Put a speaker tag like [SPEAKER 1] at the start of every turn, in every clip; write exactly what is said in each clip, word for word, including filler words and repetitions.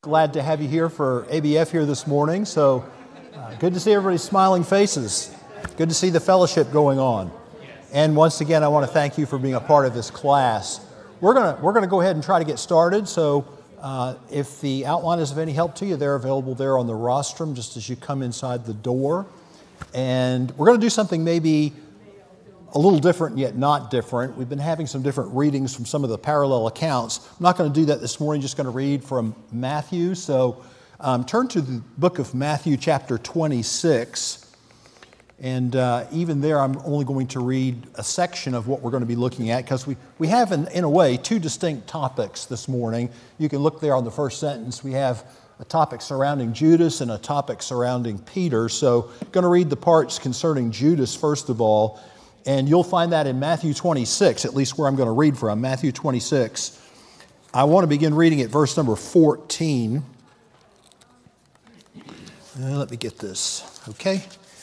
[SPEAKER 1] Glad to have you here for A B F here this morning. So uh, good to see everybody's smiling faces. Good to see the fellowship going on. And once again, I want to thank you for being a part of this class. We're gonna we're gonna go ahead and try to get started. So uh, if the outline is of any help to you, they're available there on the rostrum just as you come inside the door. And we're going to do something maybe a little different yet not different. We've been having some different readings from some of the parallel accounts. I'm not going to do that this morning, just going to read from Matthew. So um, turn to the book of Matthew chapter twenty-six. And uh, even there, I'm only going to read a section of what we're going to be looking at because we, we have, in, in a way, two distinct topics this morning. You can look there on the first sentence. We have a topic surrounding Judas and a topic surrounding Peter. So I'm going to read the parts concerning Judas first of all. And you'll find that in Matthew twenty-six, at least where I'm going to read from, Matthew twenty-six. I want to begin reading at verse number fourteen. Uh, let me get this, okay?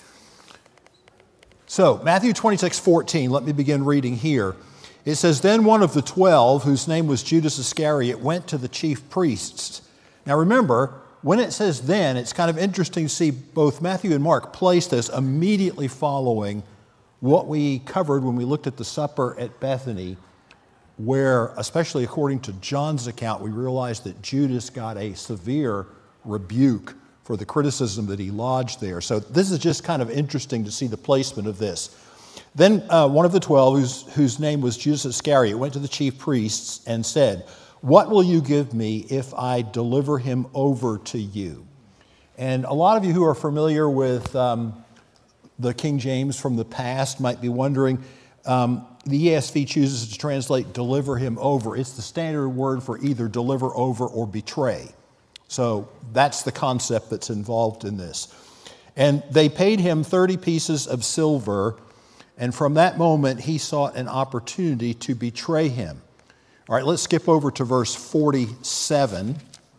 [SPEAKER 1] So, Matthew twenty-six, fourteen, let me begin reading here. It says, "Then one of the twelve, whose name was Judas Iscariot, went to the chief priests." Now remember, when it says then, it's kind of interesting to see both Matthew and Mark placed as immediately following what we covered when we looked at the supper at Bethany, where, especially according to John's account, we realized that Judas got a severe rebuke for the criticism that he lodged there. So this is just kind of interesting to see the placement of this. Then uh, one of the twelve, whose, whose name was Judas Iscariot, went to the chief priests and said, "What will you give me if I deliver him over to you?" And a lot of you who are familiar with um, the King James from the past might be wondering, um, the E S V chooses to translate deliver him over. It's the standard word for either deliver over or betray. So that's the concept that's involved in this. And they paid him thirty pieces of silver, and from that moment he sought an opportunity to betray him. All right, let's skip over to verse forty-seven.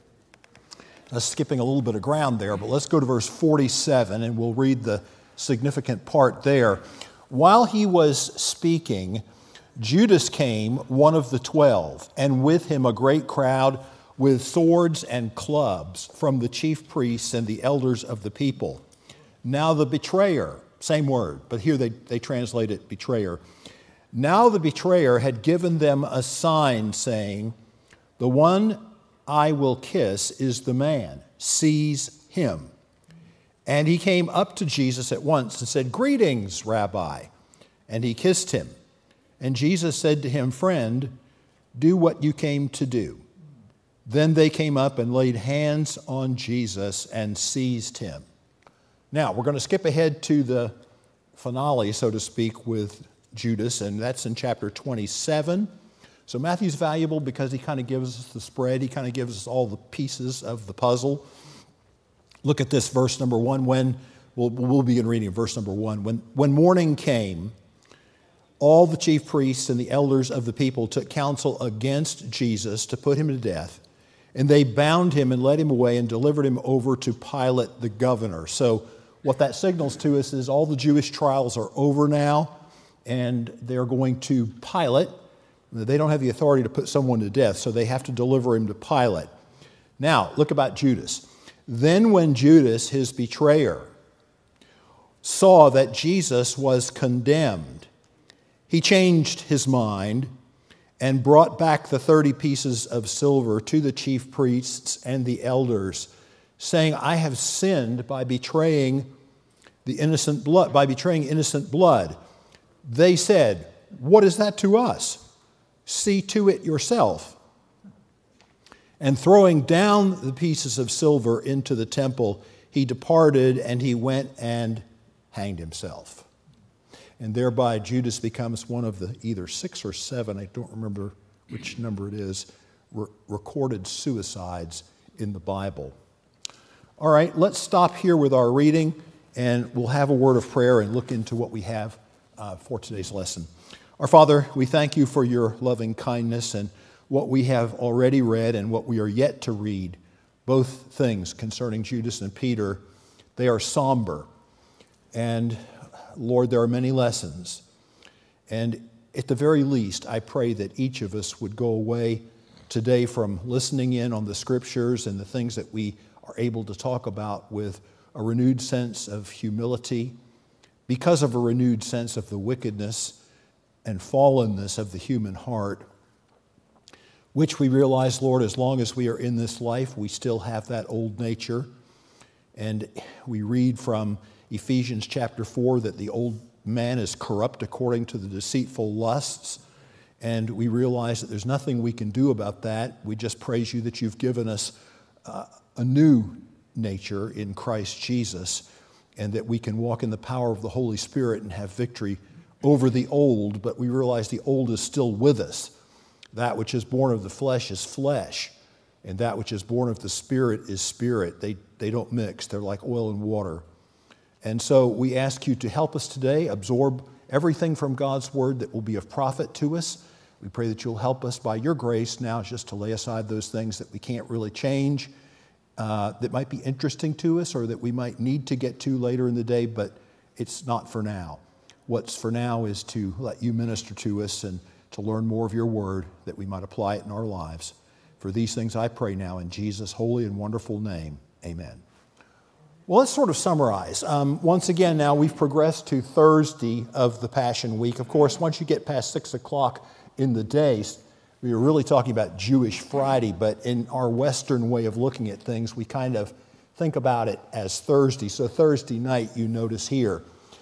[SPEAKER 1] I'm skipping a little bit of ground there, but let's go to verse forty-seven and we'll read the significant part there. "While he was speaking, Judas came, one of the twelve, and with him a great crowd with swords and clubs from the chief priests and the elders of the people. Now the betrayer," same word, but here they, they translate it betrayer. "Now the betrayer had given them a sign saying, 'The one I will kiss is the man. Seize him.' And he came up to Jesus at once and said, 'Greetings, Rabbi.' And he kissed him. And Jesus said to him, 'Friend, do what you came to do.' Then they came up and laid hands on Jesus and seized him." Now, we're going to skip ahead to the finale, so to speak, with Judas, and that's in chapter twenty-seven. So Matthew's valuable because he kind of gives us the spread. He kind of gives us all the pieces of the puzzle. Look at this, verse number one. When we'll, we'll begin reading verse number one. When, when morning came, all the chief priests and the elders of the people took counsel against Jesus to put him to death. And they bound him and led him away and delivered him over to Pilate the governor. So what that signals to us is all the Jewish trials are over now, and they're going to Pilate. They don't have the authority to put someone to death, so they have to deliver him to Pilate. Now, look about Judas. "Then when Judas, his betrayer, saw that Jesus was condemned, he changed his mind and brought back the thirty pieces of silver to the chief priests and the elders, saying, 'I have sinned by betraying the innocent blood, by betraying innocent blood.' They said, 'What is that to us? See to it yourself.' And throwing down the pieces of silver into the temple, he departed and he went and hanged himself." And thereby Judas becomes one of the either six or seven, I don't remember which number it is, re- recorded suicides in the Bible. All right, let's stop here with our reading, and we'll have a word of prayer and look into what we have uh, for today's lesson. Our Father, we thank you for your loving kindness and what we have already read and what we are yet to read. Both things concerning Judas and Peter, they are somber. And Lord, there are many lessons. And at the very least, I pray that each of us would go away today from listening in on the scriptures and the things that we are able to talk about with a renewed sense of humility because of a renewed sense of the wickedness and fallenness of the human heart, which we realize, Lord, as long as we are in this life, we still have that old nature. And we read from Ephesians chapter four that the old man is corrupt according to the deceitful lusts. And we realize that there's nothing we can do about that. We just praise you that you've given us uh, a new nature in Christ Jesus, and that we can walk in the power of the Holy Spirit and have victory over the old, but we realize the old is still with us. That which is born of the flesh is flesh, and that which is born of the Spirit is spirit. They, they don't mix. They're like oil and water. And so we ask you to help us today absorb everything from God's Word that will be of profit to us. We pray that you'll help us by your grace now just to lay aside those things that we can't really change, uh, that might be interesting to us or that we might need to get to later in the day, but it's not for now. What's for now is to let you minister to us and to learn more of your word that we might apply it in our lives. For these things I pray now in Jesus' holy and wonderful name. Amen. Well, let's sort of summarize. Um, once again, now we've progressed to Thursday of the Passion Week. Of course, once you get past six o'clock in the day, we were really talking about Jewish Friday, but in our Western way of looking at things, we kind of think about it as Thursday. So Thursday night, you notice here.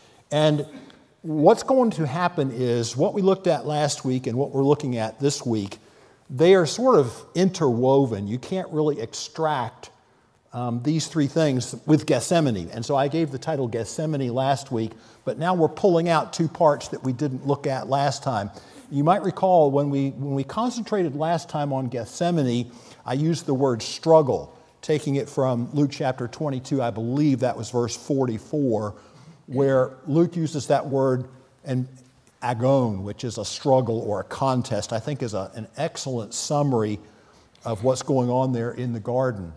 [SPEAKER 1] And what's going to happen is what we looked at last week and what we're looking at this week, they are sort of interwoven. You can't really extract um, these three things with Gethsemane. And so I gave the title Gethsemane last week, but now we're pulling out two parts that we didn't look at last time. You might recall when we, when we concentrated last time on Gethsemane, I used the word struggle, taking it from Luke chapter twenty-two, I believe that was verse forty-four, where Luke uses that word, and agon, which is a struggle or a contest, I think is a, an excellent summary of what's going on there in the garden.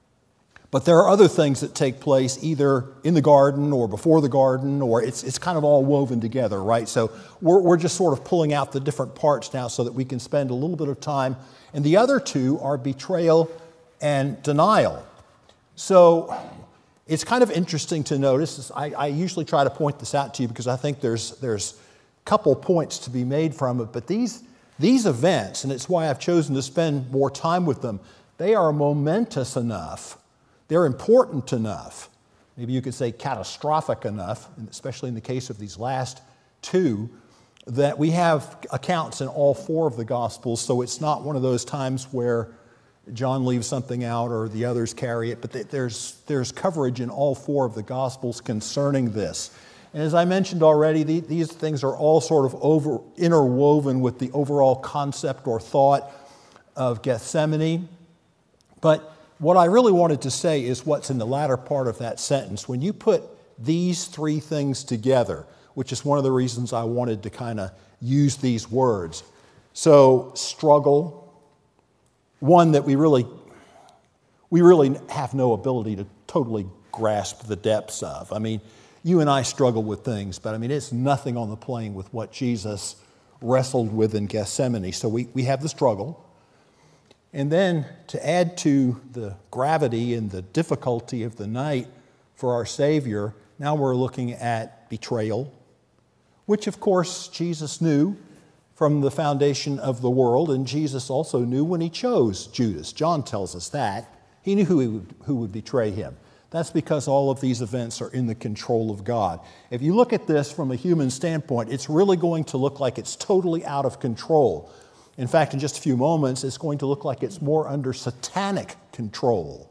[SPEAKER 1] But there are other things that take place either in the garden or before the garden, or it's it's kind of all woven together, right? So we're, we're just sort of pulling out the different parts now so that we can spend a little bit of time. And the other two are betrayal and denial. So it's kind of interesting to notice. I, I usually try to point this out to you because I think there's there's a couple points to be made from it. But these, these events, and it's why I've chosen to spend more time with them, they are momentous enough. They're important enough. Maybe you could say catastrophic enough, especially in the case of these last two, that we have accounts in all four of the Gospels. So it's not one of those times where John leaves something out or the others carry it, but there's, there's coverage in all four of the Gospels concerning this. And as I mentioned already, the, these things are all sort of over, interwoven with the overall concept or thought of Gethsemane. But what I really wanted to say is what's in the latter part of that sentence. When you put these three things together, which is one of the reasons I wanted to kind of use these words. So, struggle, one that we really, we really have no ability to totally grasp the depths of. I mean, you and I struggle with things, but I mean, it's nothing on the plane with what Jesus wrestled with in Gethsemane. So we, we have the struggle. And then to add to the gravity and the difficulty of the night for our Savior, now we're looking at betrayal, which of course Jesus knew from the foundation of the world, and Jesus also knew when he chose Judas. John tells us that. He knew who, he would, who would betray him. That's because all of these events are in the control of God. If you look at this from a human standpoint, it's really going to look like it's totally out of control. In fact, in just a few moments, it's going to look like it's more under satanic control.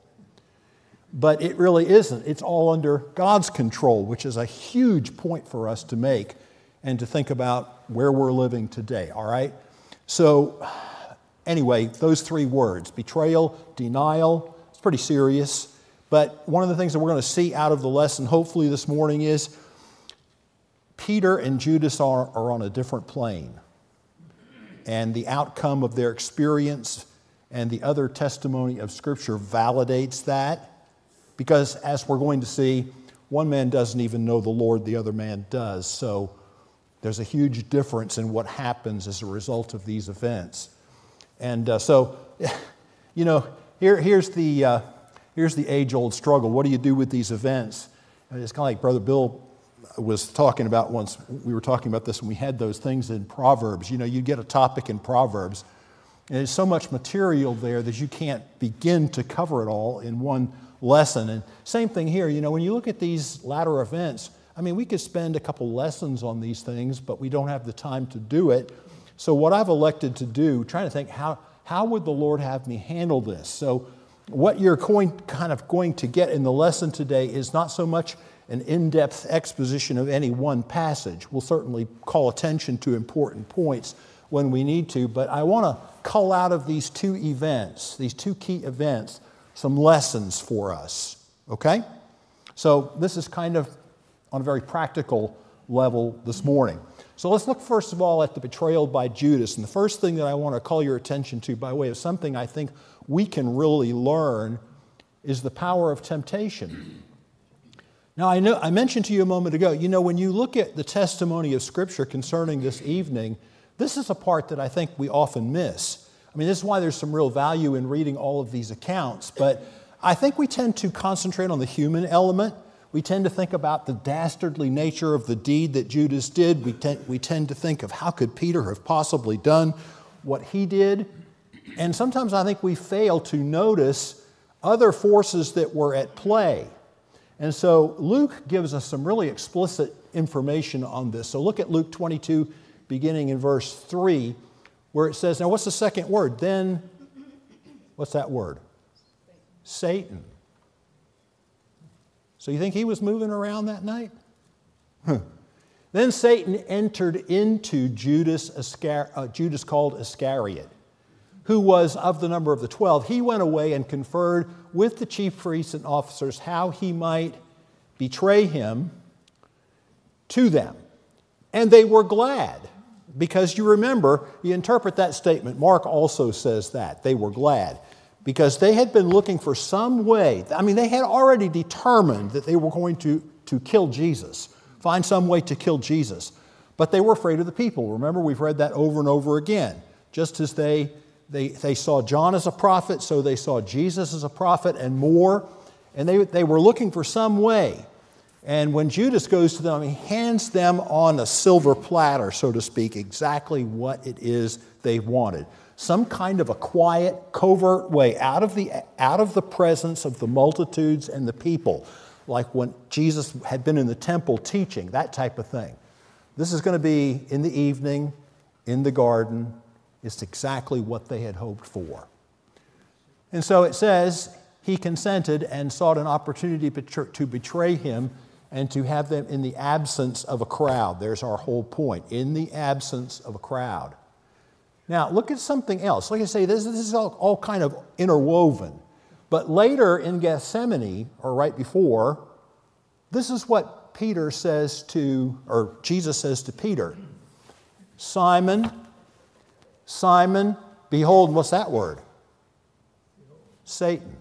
[SPEAKER 1] But it really isn't. It's all under God's control, which is a huge point for us to make and to think about where we're living today, all right? So anyway, those three words, betrayal, denial, it's pretty serious. But one of the things that we're going to see out of the lesson, hopefully this morning, is Peter and Judas are, are on a different plane. And the outcome of their experience and the other testimony of Scripture validates that. Because as we're going to see, one man doesn't even know the Lord, the other man does. So there's a huge difference in what happens as a result of these events. And uh, so, you know, here, here's the uh, here's the age-old struggle. What do you do with these events? And it's kind of like Brother Bill was talking about once. We were talking about this when we had those things in Proverbs. You know, you get a topic in Proverbs, and there's so much material there that you can't begin to cover it all in one lesson. And same thing here. You know, when you look at these latter events, I mean, we could spend a couple lessons on these things, but we don't have the time to do it. So what I've elected to do, trying to think, how, how would the Lord have me handle this? So what you're going, kind of going to get in the lesson today is not so much an in-depth exposition of any one passage. We'll certainly call attention to important points when we need to, but I want to cull out of these two events, these two key events, some lessons for us, okay? So this is kind of on a very practical level this morning. So let's look first of all at the betrayal by Judas. And the first thing that I want to call your attention to by way of something I think we can really learn is the power of temptation. Now, I know I mentioned to you a moment ago, you know, when you look at the testimony of Scripture concerning this evening, this is a part that I think we often miss. I mean, this is why there's some real value in reading all of these accounts, but I think we tend to concentrate on the human element. We tend to think about the dastardly nature of the deed that Judas did. We tend, we tend to think of how could Peter have possibly done what he did. And sometimes I think we fail to notice other forces that were at play. And so Luke gives us some really explicit information on this. So look at Luke twenty-two, beginning in verse three, where it says, now what's the second word? Then, what's that word? Satan. So you think he was moving around that night? Huh. Then Satan entered into Judas, Iscar- uh, Judas called Iscariot, who was of the number of the twelve. He went away and conferred with the chief priests and officers how he might betray him to them. And they were glad, because you remember, you interpret that statement. Mark also says that. They were glad, because they had been looking for some way. I mean, they had already determined that they were going to, to kill Jesus, find some way to kill Jesus. But they were afraid of the people. Remember, we've read that over and over again. Just as they, they, they saw John as a prophet, so they saw Jesus as a prophet and more. And they, they were looking for some way. And when Judas goes to them, he hands them on a silver platter, so to speak, exactly what it is they wanted. Some kind of a quiet, covert way out of the, out of the presence of the multitudes and the people, like when Jesus had been in the temple teaching, that type of thing. This is going to be in the evening, in the garden. It's exactly what they had hoped for. And so it says, he consented and sought an opportunity to betray him and to have them in the absence of a crowd. There's our whole point, in the absence of a crowd. Now, look at something else. Like I say, this, this is all, all kind of interwoven. But later in Gethsemane, or right before, this is what Peter says to, or Jesus says to Peter, Simon, Simon, behold, what's that word? Satan.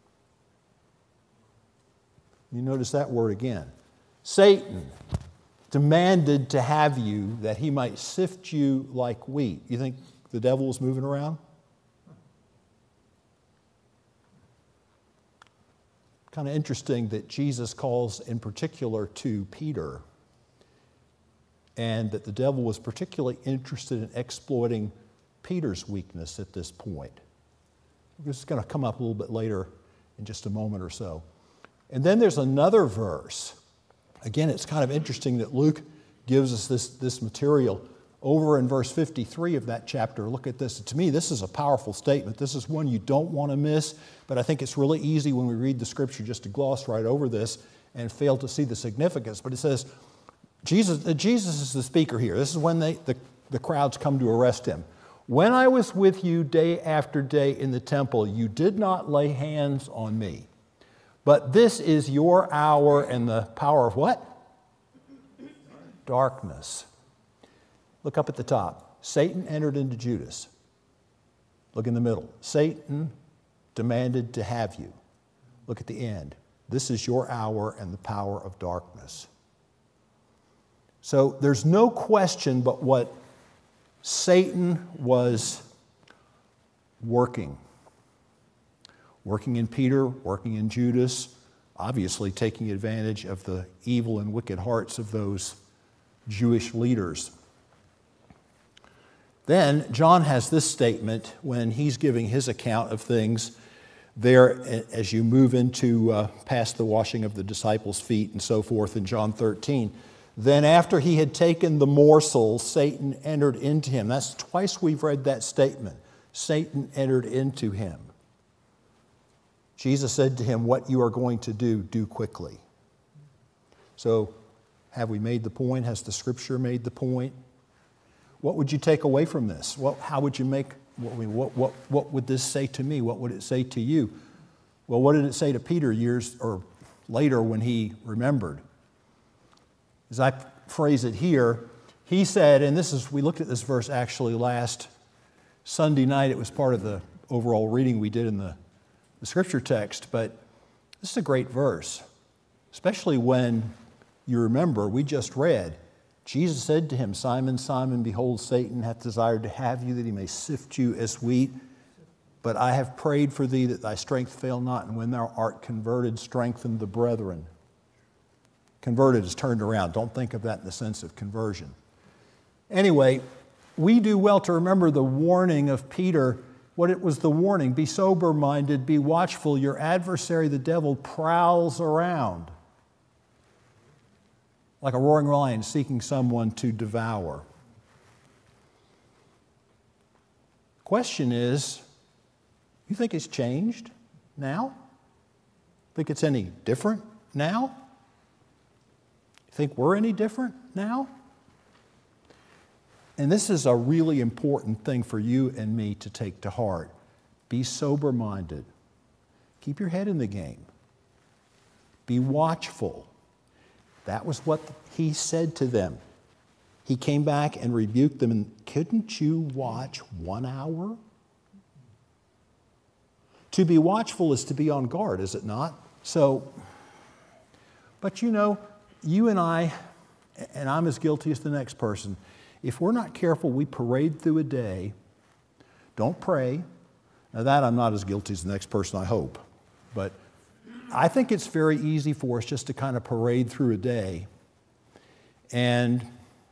[SPEAKER 1] You notice that word again. Satan demanded to have you that he might sift you like wheat. You think the devil was moving around? Kind of interesting that Jesus calls in particular to Peter, and that the devil was particularly interested in exploiting Peter's weakness at this point. This is going to come up a little bit later in just a moment or so. And then there's another verse. Again, it's kind of interesting that Luke gives us this, this material. Over in verse fifty-three of that chapter, look at this. To me, this is a powerful statement. This is one you don't want to miss, but I think it's really easy when we read the Scripture just to gloss right over this and fail to see the significance. But it says, Jesus, uh, Jesus is the speaker here. This is when they, the, the crowds come to arrest him. When I was with you day after day in the temple, you did not lay hands on me. But this is your hour and the power of what? Darkness. Look up at the top. Satan entered into Judas. Look in the middle. Satan demanded to have you. Look at the end. This is your hour and the power of darkness. So there's no question but what Satan was working. Working in Peter, working in Judas, obviously taking advantage of the evil and wicked hearts of those Jewish leaders. Then John has this statement when he's giving his account of things there as you move into uh, past the washing of the disciples' feet and so forth in John thirteen. Then after he had taken the morsel, Satan entered into him. That's twice we've read that statement. Satan entered into him. Jesus said to him, what you are going to do, do quickly. So have we made the point? Has the Scripture made the point? What would you take away from this? What, how would you make, what, what, what, what would this say to me? What would it say to you? Well, what did it say to Peter years or later when he remembered? As I phrase it here, he said, and this is, we looked at this verse actually last Sunday night. It was part of the overall reading we did in the, the Scripture text, but this is a great verse, especially when you remember we just read, Jesus said to him, Simon, Simon, behold, Satan hath desired to have you that he may sift you as wheat. But I have prayed for thee that thy strength fail not, and when thou art converted, strengthen the brethren. Converted is turned around. Don't think of that in the sense of conversion. Anyway, we do well to remember the warning of Peter. What it was the warning, be sober-minded, be watchful. Your adversary, the devil, prowls around like a roaring lion seeking someone to devour. Question is, you think it's changed now? Think it's any different now? Think we're any different now? And this is a really important thing for you and me to take to heart. Be sober-minded. Keep your head in the game. Be watchful. That was what he said to them. He came back and rebuked them. And couldn't you watch one hour? To be watchful is to be on guard, is it not? So, but you know, you and I, and I'm as guilty as the next person, if we're not careful, we parade through a day, don't pray. Now that I'm not as guilty as the next person, I hope. But I think it's very easy for us just to kind of parade through a day and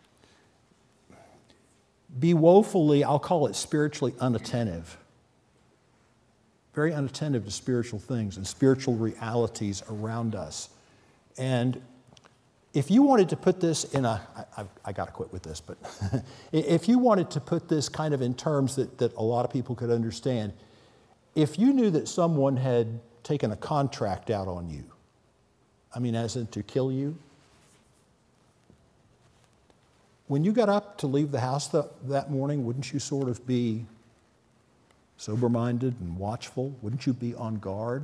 [SPEAKER 1] be woefully, I'll call it spiritually unattentive. Very unattentive to spiritual things and spiritual realities around us. And if you wanted to put this in a, I, I got to quit with this, but if you wanted to put this kind of in terms that, that a lot of people could understand, if you knew that someone had taken a contract out on you, I mean, as in to kill you, when you got up to leave the house the, that morning, wouldn't you sort of be sober-minded and watchful? Wouldn't you be on guard?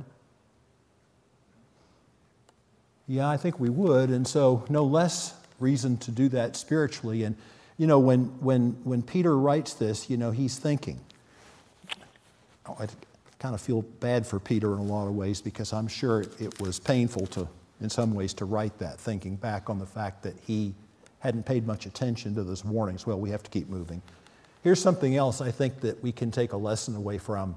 [SPEAKER 1] Yeah, I think we would, and so no less reason to do that spiritually. And, you know, when, when, when Peter writes this, you know, he's thinking. Oh, I kind of feel bad for Peter in a lot of ways because I'm sure it was painful to, in some ways, to write that, thinking back on the fact that he hadn't paid much attention to those warnings. Well, we have to keep moving. Here's something else I think that we can take a lesson away from.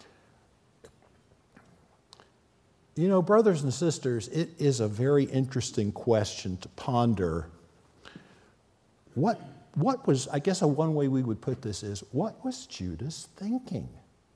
[SPEAKER 1] You know, brothers and sisters, it is a very interesting question to ponder. What, what was, I guess a one way we would put this is, what was Judas thinking?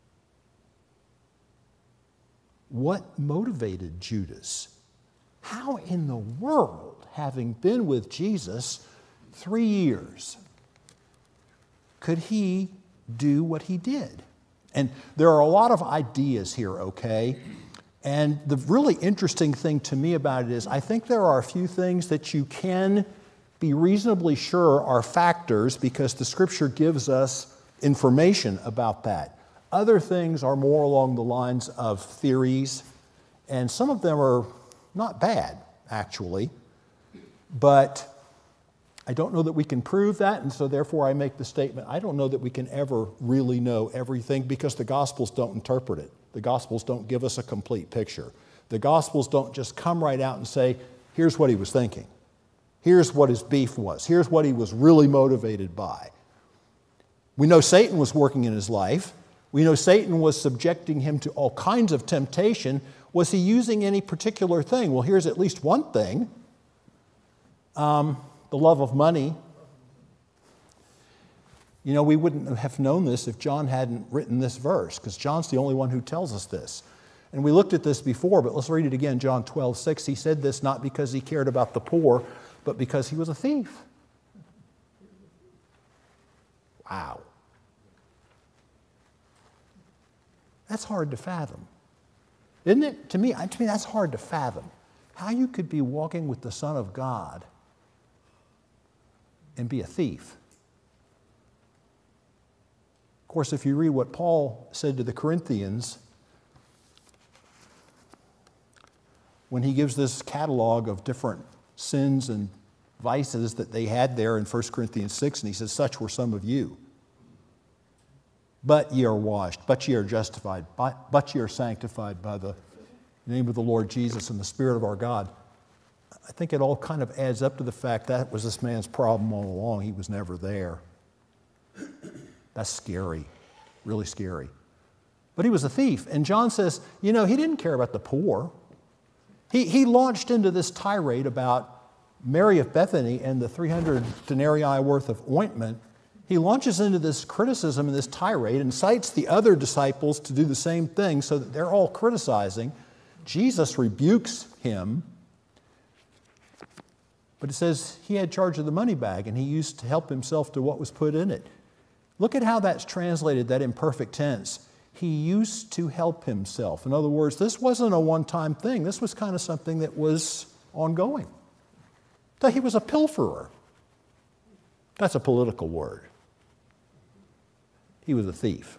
[SPEAKER 1] What motivated Judas? How in the world, having been with Jesus three years, could he do what he did? And there are a lot of ideas here, okay? And the really interesting thing to me about it is I think there are a few things that you can be reasonably sure are factors because the Scripture gives us information about that. Other things are more along the lines of theories, and some of them are not bad, actually. But I don't know that we can prove that, and so therefore I make the statement, I don't know that we can ever really know everything because the Gospels don't interpret it. The Gospels don't give us a complete picture. The Gospels don't just come right out and say, here's what he was thinking. Here's what his beef was. Here's what he was really motivated by. We know Satan was working in his life. We know Satan was subjecting him to all kinds of temptation. Was he using any particular thing? Well, here's at least one thing. Um, the love of money. You know, we wouldn't have known this if John hadn't written this verse, because John's the only one who tells us this. And we looked at this before, but let's read it again. John twelve six. He said this not because he cared about the poor, but because he was a thief. Wow. That's hard to fathom. Isn't it? To me, to me, that's hard to fathom. How you could be walking with the Son of God and be a thief. Of course, if you read what Paul said to the Corinthians, when he gives this catalog of different sins and vices that they had there in First Corinthians six, and he says, such were some of you. But ye are washed, but ye are justified, but ye are sanctified by the name of the Lord Jesus and the Spirit of our God. I think it all kind of adds up to the fact that was this man's problem all along. He was never there. That's scary, really scary. But he was a thief. And John says, you know, he didn't care about the poor. He, he launched into this tirade about Mary of Bethany and the three hundred denarii worth of ointment. He launches into this criticism and this tirade and cites the other disciples to do the same thing so that they're all criticizing. Jesus rebukes him. But it says he had charge of the money bag and he used to help himself to what was put in it. Look at how that's translated, that imperfect tense. He used to help himself. In other words, this wasn't a one-time thing. This was kind of something that was ongoing. So he was a pilferer. That's a political word. He was a thief.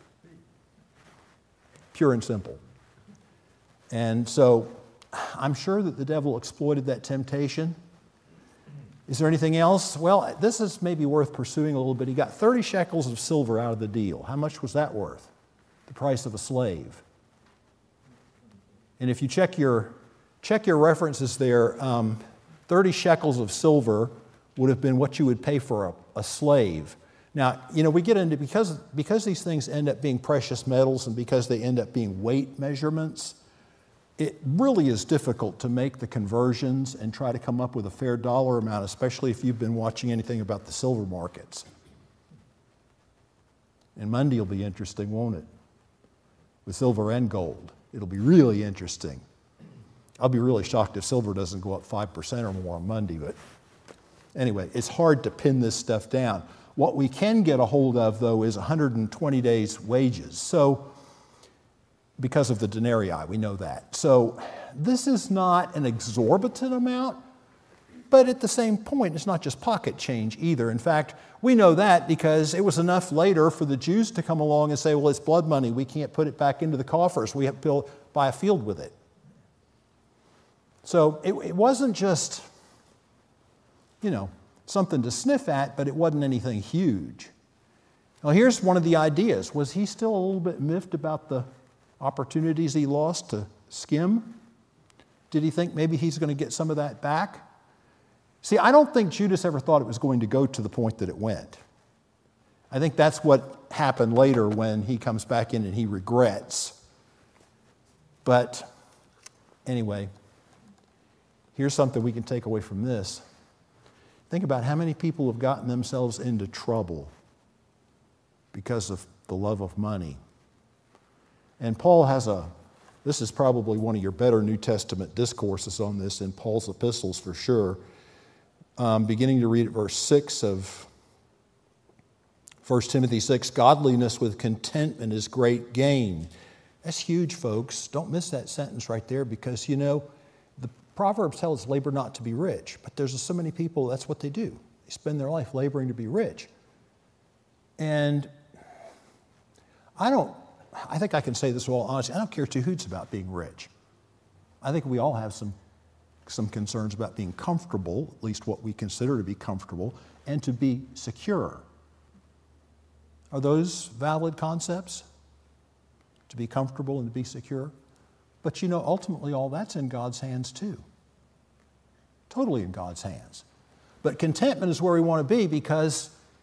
[SPEAKER 1] Pure and simple. And so I'm sure that the devil exploited that temptation. Is there anything else? Well, this is maybe worth pursuing a little bit. He got thirty shekels of silver out of the deal. How much was that worth? The price of a slave. And if you check your, check your references there, um, thirty shekels of silver would have been what you would pay for a, a slave. Now, you know, we get into, because, because these things end up being precious metals and because they end up being weight measurements, it really is difficult to make the conversions and try to come up with a fair dollar amount, especially if you've been watching anything about the silver markets. And Monday will be interesting, won't it? With silver and gold. It'll be really interesting. I'll be really shocked if silver doesn't go up five percent or more on Monday, but anyway, it's hard to pin this stuff down. What we can get a hold of, though, is one hundred twenty days' wages. So, because of the denarii, we know that. So, this is not an exorbitant amount, but at the same point, it's not just pocket change either. In fact, we know that because it was enough later for the Jews to come along and say, well, it's blood money. We can't put it back into the coffers. We have to build, buy a field with it. So, it, it wasn't just, you know, something to sniff at, but it wasn't anything huge. Now, here's one of the ideas. Was he still a little bit miffed about the opportunities he lost to skim? Did he think maybe he's going to get some of that back? See, I don't think Judas ever thought it was going to go to the point that it went. I think that's what happened later when he comes back in and he regrets. But anyway, here's something we can take away from this. Think about how many people have gotten themselves into trouble because of the love of money. And Paul has a, this is probably one of your better New Testament discourses on this in Paul's epistles for sure. Um, beginning to read at verse six of First Timothy six, godliness with contentment is great gain. That's huge, folks. Don't miss that sentence right there because, you know, the Proverbs tell us labor not to be rich, but there's so many people, that's what they do. They spend their life laboring to be rich. And I don't, I think I can say this with all honesty, I don't care two hoots about being rich. I think we all have some, some concerns about being comfortable, at least what we consider to be comfortable, and to be secure. Are those valid concepts? To be comfortable and to be secure? But you know, ultimately all that's in God's hands too. Totally in God's hands. But contentment is where we want to be because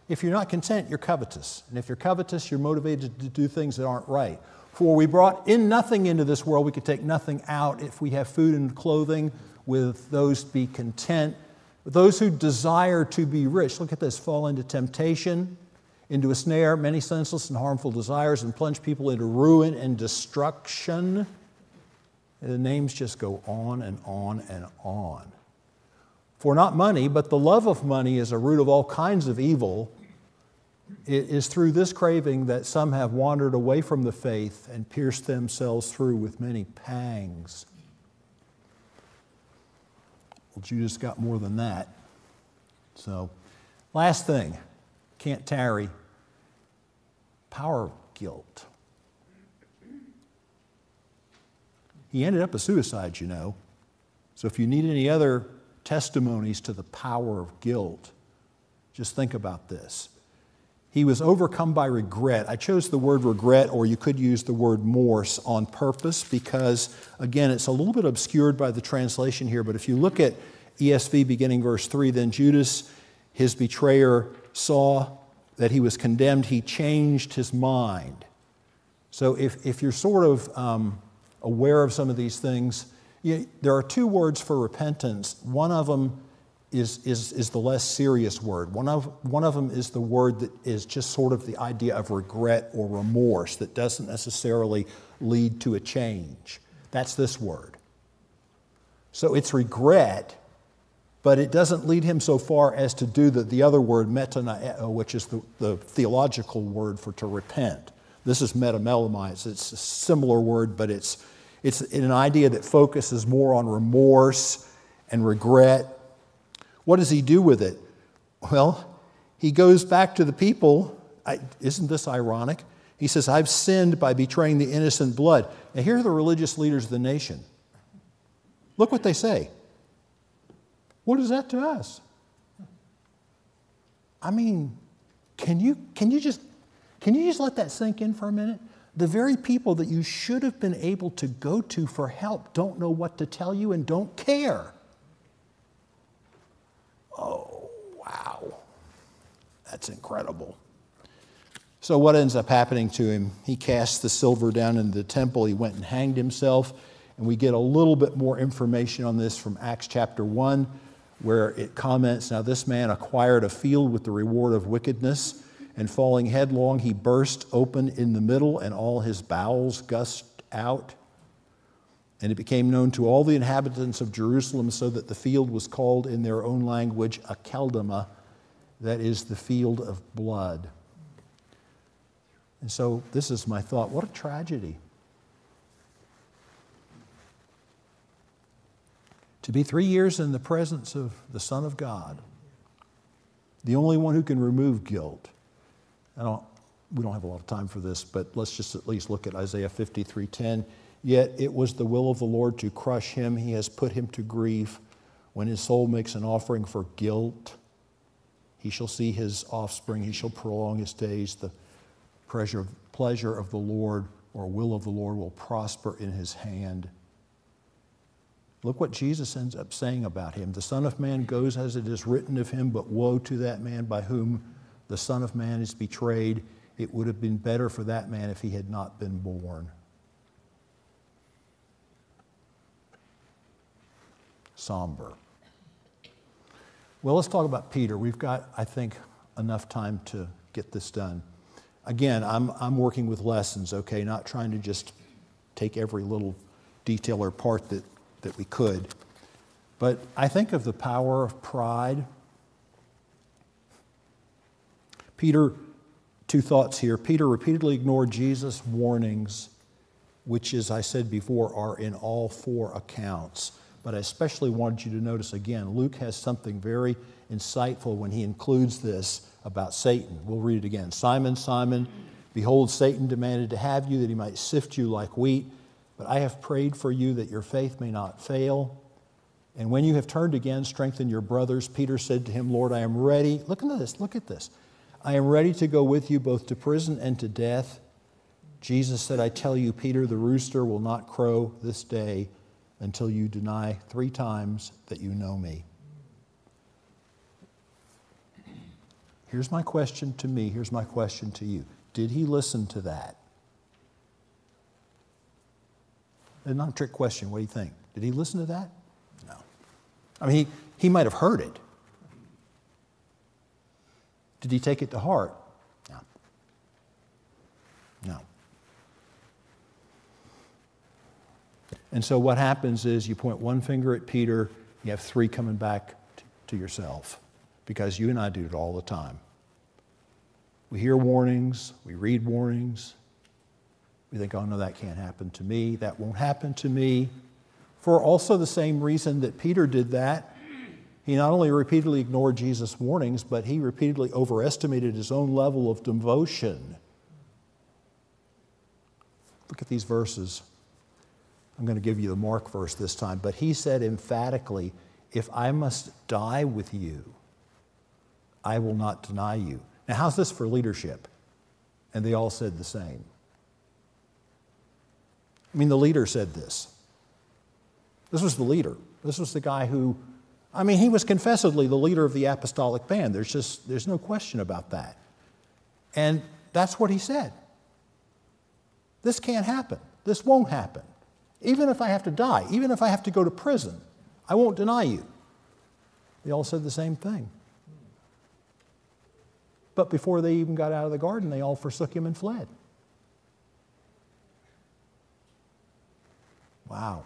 [SPEAKER 1] If you're not content, you're covetous. And if you're covetous, you're motivated to do things that aren't right. For we brought in nothing into this world, we could take nothing out. If we have food and clothing, with those be content. But those who desire to be rich, look at this, fall into temptation, into a snare, many senseless and harmful desires, and plunge people into ruin and destruction. And the names just go on and on and on. For not money, but the love of money is a root of all kinds of evil. It is through this craving that some have wandered away from the faith and pierced themselves through with many pangs. Well, Judas got more than that. So, last thing, can't tarry, power of guilt. He ended up a suicide, you know. So if you need any other testimonies to the power of guilt, just think about this. He was overcome by regret. I chose the word regret, or you could use the word morse on purpose because, again, it's a little bit obscured by the translation here. But if you look at E S V beginning verse three, then Judas, his betrayer, saw that he was condemned. He changed his mind. So if, if you're sort of um, aware of some of these things, you, there are two words for repentance. One of them is, is, is the less serious word. One of, one of them is the word that is just sort of the idea of regret or remorse that doesn't necessarily lead to a change. That's this word. So it's regret, but it doesn't lead him so far as to do the, the other word, metanoeo, which is the, the theological word for to repent. This is metamelomai. It's a similar word, but it's, it's an idea that focuses more on remorse and regret. What does he do with it? Well, he goes back to the people. I, isn't this ironic? He says, I've sinned by betraying the innocent blood. And here are the religious leaders of the nation. Look what they say. What is that to us? I mean, can you, can you just, can you just let that sink in for a minute? The very people that you should have been able to go to for help don't know what to tell you and don't care. Oh, wow. That's incredible. So what ends up happening to him? He cast the silver down into the temple. He went and hanged himself. And we get a little bit more information on this from Acts chapter one, where it comments, now this man acquired a field with the reward of wickedness, and falling headlong, he burst open in the middle, and all his bowels gushed out. And it became known to all the inhabitants of Jerusalem, so that the field was called in their own language Akeldama, that is the field of blood. And so this is my thought. What a tragedy. To be three years in the presence of the Son of God, the only one who can remove guilt. I don't, we don't have a lot of time for this, but let's just at least look at Isaiah fifty-three ten. Yet it was the will of the Lord to crush him. He has put him to grief. When his soul makes an offering for guilt, he shall see his offspring. He shall prolong his days. The pleasure of, pleasure of the Lord, or will of the Lord, will prosper in his hand. Look what Jesus ends up saying about him. The Son of Man goes as it is written of him, but woe to that man by whom the Son of Man is betrayed. It would have been better for that man if he had not been born. Somber. Well, let's talk about Peter. We've got, I think, enough time to get this done. Again, I'm, I'm working with lessons, okay, not trying to just take every little detail or part that that we could. But I think of the power of pride. Peter, two thoughts here. Peter repeatedly ignored Jesus' warnings, which, as I said before, are in all four accounts. But I especially wanted you to notice again, Luke has something very insightful when he includes this about Satan. We'll read it again. Simon, Simon, behold, Satan demanded to have you that he might sift you like wheat. But I have prayed for you that your faith may not fail. And when you have turned again, strengthen your brothers. Peter said to him, Lord, I am ready. Look at this. Look at this. I am ready to go with you both to prison and to death. Jesus said, I tell you, Peter, the rooster will not crow this day until you deny three times that you know me. Here's my question to me. Here's my question to you. Did he listen to that? It's not a trick question. What do you think? Did he listen to that? No. I mean, he, he might have heard it. Did he take it to heart? No. No. And so what happens is you point one finger at Peter, you have three coming back t- to yourself, because you and I do it all the time. We hear warnings, we read warnings, we think, oh no, that can't happen to me, that won't happen to me. For also the same reason that Peter did that, he not only repeatedly ignored Jesus' warnings, but he repeatedly overestimated his own level of devotion. Look at these verses. I'm going to give you the Mark verse this time. But he said emphatically, if I must die with you, I will not deny you. Now, how's this for leadership? And they all said the same. I mean, the leader said this. This was the leader. This was the guy who, I mean, he was confessedly the leader of the apostolic band. There's just, there's no question about that. And that's what he said. This can't happen. This won't happen. Even if I have to die, even if I have to go to prison, I won't deny you. They all said the same thing. But before they even got out of the garden, they all forsook him and fled. Wow.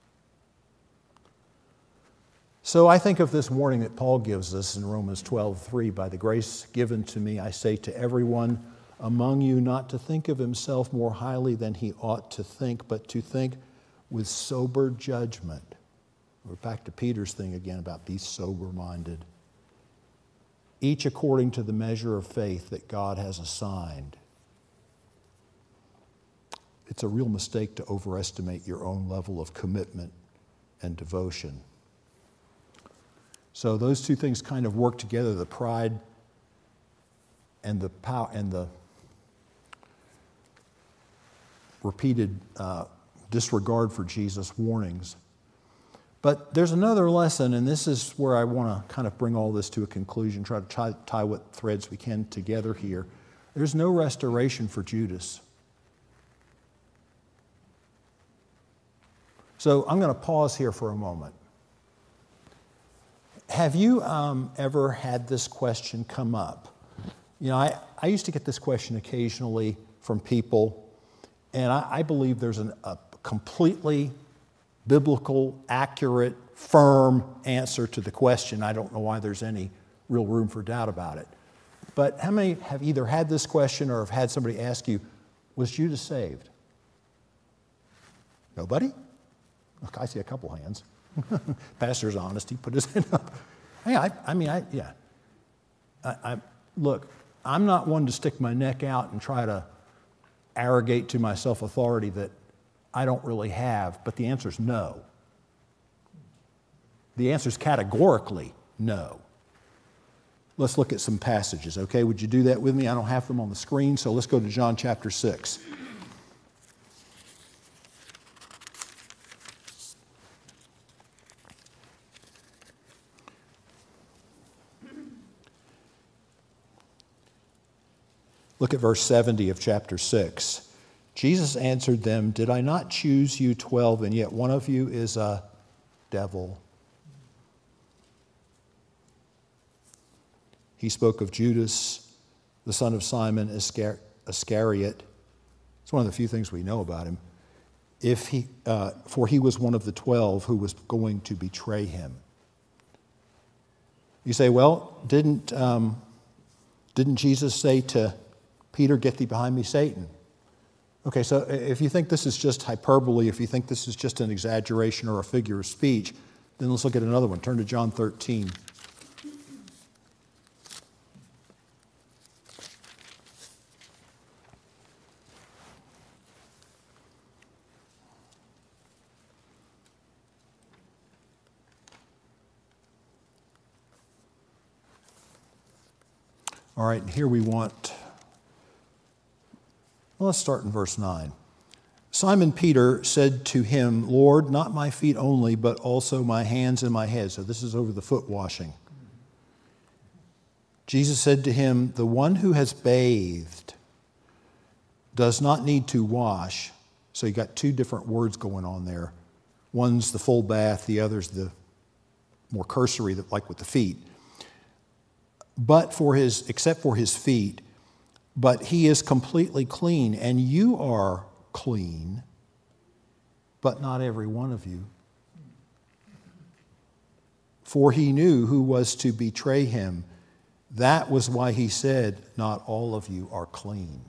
[SPEAKER 1] So I think of this warning that Paul gives us in Romans twelve three, by the grace given to me, I say to everyone among you not to think of himself more highly than he ought to think, but to think with sober judgment. We're back to Peter's thing again about be sober-minded. Each according to the measure of faith that God has assigned. It's a real mistake to overestimate your own level of commitment and devotion. So those two things kind of work together, the pride and the power and the repeated uh, disregard for Jesus' warnings. But there's another lesson, and this is where I want to kind of bring all this to a conclusion, try to tie, tie what threads we can together here. There's no restoration for Judas. So I'm going to pause here for a moment. Have you um, ever had this question come up? You know, I, I used to get this question occasionally from people, and I, I believe there's an, a completely biblical, accurate, firm answer to the question. I don't know why there's any real room for doubt about it. But how many have either had this question or have had somebody ask you, was Judas saved? Nobody? Look, I see a couple hands. Pastor's honest. He put his hand up. Hey, I, I mean, I, yeah. I, I, look, I'm not one to stick my neck out and try to arrogate to myself authority that I don't really have, but the answer is no. The answer is categorically no. Let's look at some passages, okay? Would you do that with me? I don't have them on the screen, so let's go to John chapter six. Look at verse seventy of chapter six. Jesus answered them, did I not choose you twelve, and yet one of you is a devil? He spoke of Judas, the son of Simon Iscariot. It's one of the few things we know about him. If he, uh, for he was one of the twelve who was going to betray him. You say, well, didn't, um, didn't Jesus say to Peter, get thee behind me, Satan? Okay, so if you think this is just hyperbole, if you think this is just an exaggeration or a figure of speech, then let's look at another one. Turn to John thirteen. All right, here we want, well, let's start in verse nine. Simon Peter said to him, Lord, not my feet only, but also my hands and my head. So this is over the foot washing. Jesus said to him, the one who has bathed does not need to wash. So you got two different words going on there. One's the full bath, the other's the more cursory, like with the feet. But for his, except for his feet, but he is completely clean, and you are clean, but not every one of you. For he knew who was to betray him. That was why he said, not all of you are clean.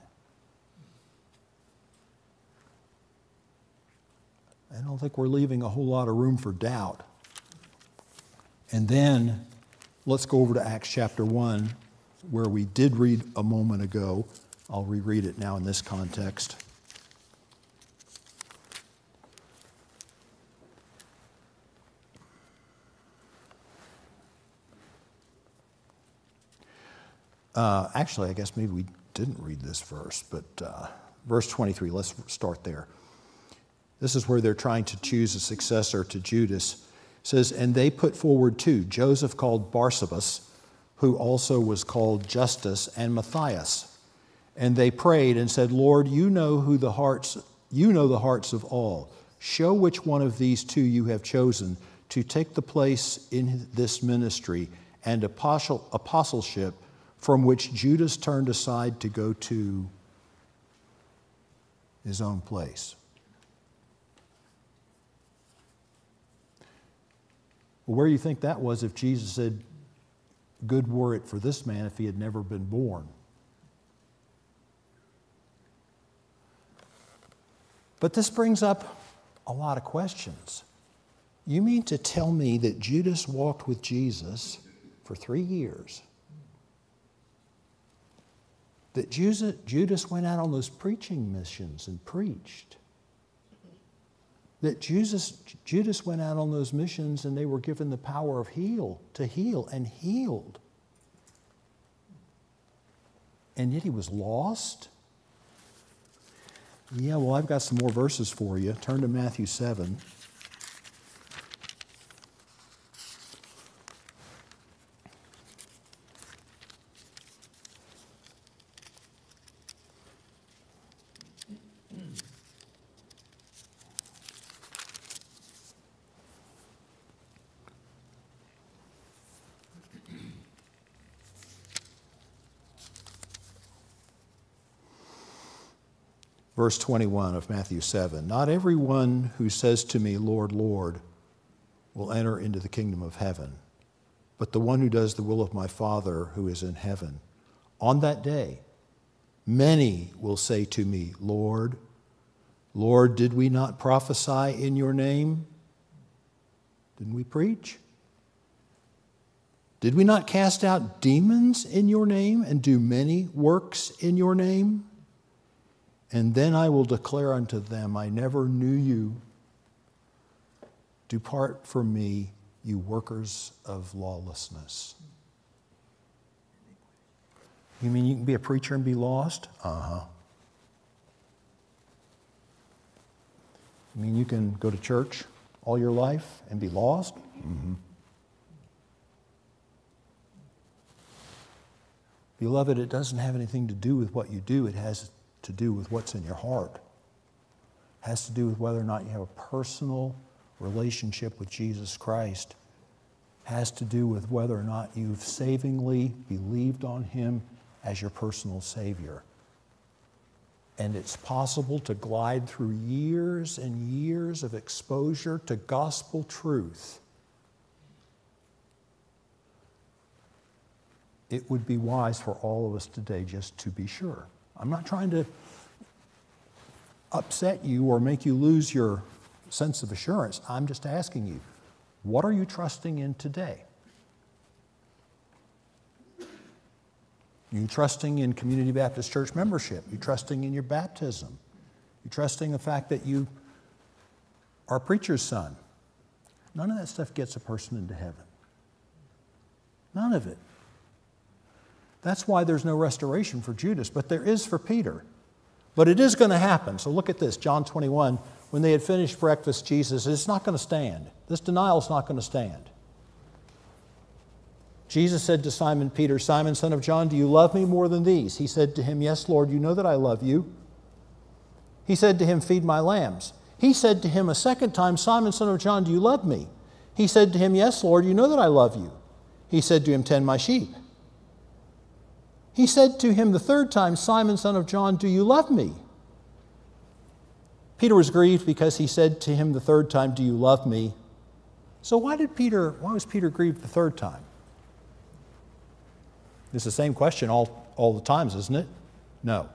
[SPEAKER 1] I don't think we're leaving a whole lot of room for doubt. And then let's go over to Acts chapter one, where we did read a moment ago. I'll reread it now in this context. Uh, actually, I guess maybe we didn't read this verse, but uh, verse twenty-three, let's start there. This is where they're trying to choose a successor to Judas. It says, and they put forward two, Joseph called Barsabas, who also was called Justus, and Matthias. And they prayed and said, Lord, you know who the hearts, you know the hearts of all. Show which one of these two you have chosen to take the place in this ministry and apostle, apostleship from which Judas turned aside to go to his own place. Well, where do you think that was if Jesus said, good were it for this man if he had never been born? But this brings up a lot of questions. You mean to tell me that Judas walked with Jesus for three years? That Judas went out on those preaching missions and preached? That Judas, Judas went out on those missions and they were given the power of heal, to heal, and healed. And yet he was lost? Yeah, well, I've got some more verses for you. Turn to Matthew seven. Verse twenty-one of Matthew seven, not everyone who says to me, Lord, Lord, will enter into the kingdom of heaven, but the one who does the will of my Father who is in heaven. On that day, many will say to me, Lord, Lord, did we not prophesy in your name? Didn't we preach? Did we not cast out demons in your name and do many works in your name? And then I will declare unto them, I never knew you. Depart from me, you workers of lawlessness. You mean you can be a preacher and be lost? Uh-huh. You mean you can go to church all your life and be lost? Mm-hmm. Beloved, it doesn't have anything to do with what you do. It has to do with what's in your heart. It has to do with whether or not you have a personal relationship with Jesus Christ. It has to do with whether or not you've savingly believed on Him as your personal Savior. And it's possible to glide through years and years of exposure to gospel truth. It would be wise for all of us today just to be sure. I'm not trying to upset you or make you lose your sense of assurance. I'm just asking you, what are you trusting in today? Are you trusting in Community Baptist Church membership? Are you trusting in your baptism? Are you trusting the fact that you are a preacher's son? None of that stuff gets a person into heaven. None of it. That's why there's no restoration for Judas, but there is for Peter. But it is going to happen. So look at this, John twenty-one. When they had finished breakfast, Jesus, it's not going to stand. This denial is not going to stand. Jesus said to Simon Peter, Simon, son of John, do you love me more than these? He said to him, yes, Lord, you know that I love you. He said to him, feed my lambs. He said to him a second time, Simon, son of John, do you love me? He said to him, yes, Lord, you know that I love you. He said to him, tend my sheep. He said to him the third time, Simon, son of John, do you love me? Peter was grieved because he said to him the third time, do you love me? So why did Peter, why was Peter grieved the third time? It's the same question all, all the times, isn't it? No.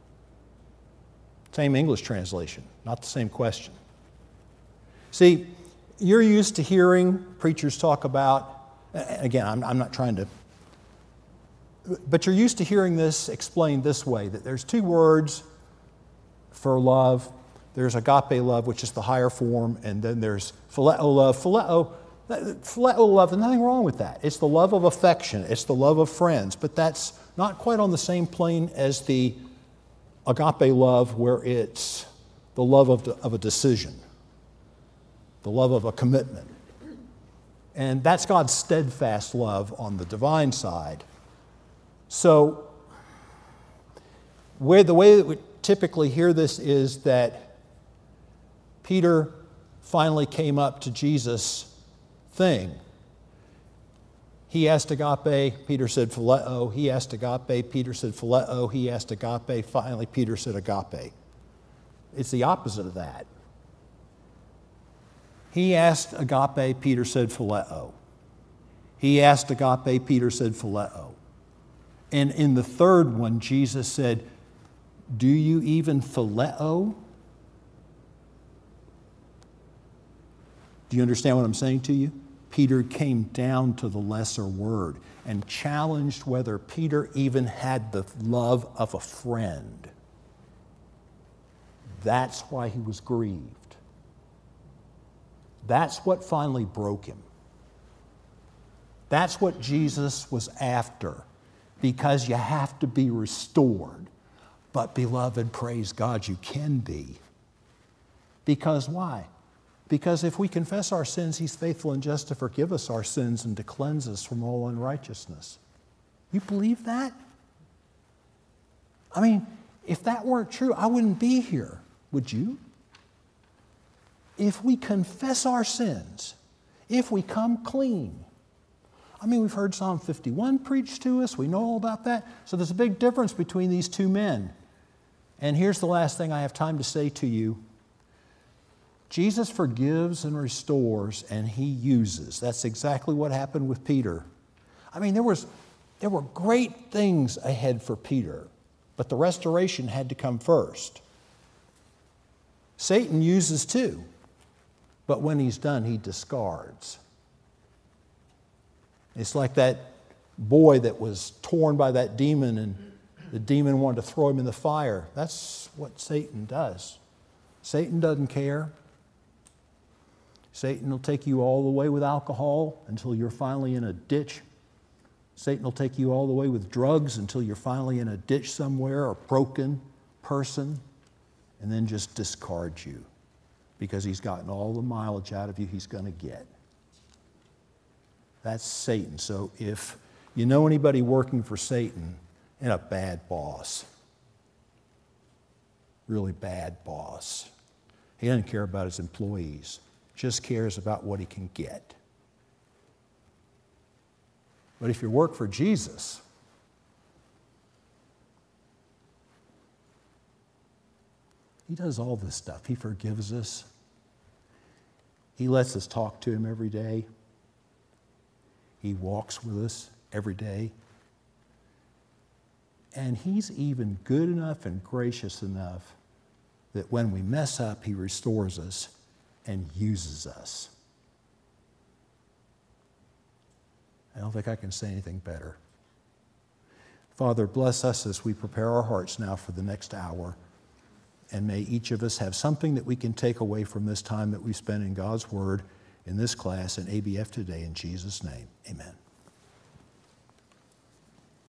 [SPEAKER 1] Same English translation, not the same question. See, you're used to hearing preachers talk about, again, I'm, I'm not trying to, but you're used to hearing this explained this way, that there's two words for love. There's agape love, which is the higher form, and then there's phileo love. Phileo, phileo love, there's nothing wrong with that. It's the love of affection. It's the love of friends, but that's not quite on the same plane as the agape love, where it's the love of, the, of a decision, the love of a commitment. And that's God's steadfast love on the divine side. So where the way that we typically hear this is that Peter finally came up to Jesus' thing. He asked agape, Peter said phileo. He asked agape, Peter said phileo. He asked agape, finally Peter said agape. It's the opposite of that. He asked agape, Peter said phileo. He asked agape, Peter said phileo. And in the third one, Jesus said, do you even phileo? Do you understand what I'm saying to you? Peter came down to the lesser word and challenged whether Peter even had the love of a friend. That's why he was grieved. That's what finally broke him. That's what Jesus was after, because you have to be restored. But beloved, praise God, you can be. Because why? Because if we confess our sins, He's faithful and just to forgive us our sins and to cleanse us from all unrighteousness. You believe that? I mean, if that weren't true, I wouldn't be here, would you? If we confess our sins, if we come clean. I mean, we've heard Psalm fifty-one preached to us. We know all about that. So there's a big difference between these two men. And here's the last thing I have time to say to you. Jesus forgives and restores, and He uses. That's exactly what happened with Peter. I mean, there was, there were great things ahead for Peter, but the restoration had to come first. Satan uses too, but when he's done, he discards. It's like that boy that was torn by that demon, and the demon wanted to throw him in the fire. That's what Satan does. Satan doesn't care. Satan will take you all the way with alcohol until you're finally in a ditch. Satan will take you all the way with drugs until you're finally in a ditch somewhere, a broken person, and then just discard you because he's gotten all the mileage out of you he's going to get. That's Satan. So if you know anybody working for Satan, and a bad boss, really bad boss, he doesn't care about his employees, just cares about what he can get. But if you work for Jesus, He does all this stuff. He forgives us. He lets us talk to Him every day. He walks with us every day. And He's even good enough and gracious enough that when we mess up, He restores us and uses us. I don't think I can say anything better. Father, bless us as we prepare our hearts now for the next hour. And may each of us have something that we can take away from this time that we spent in God's Word in this class in A B F today. In Jesus' name, amen.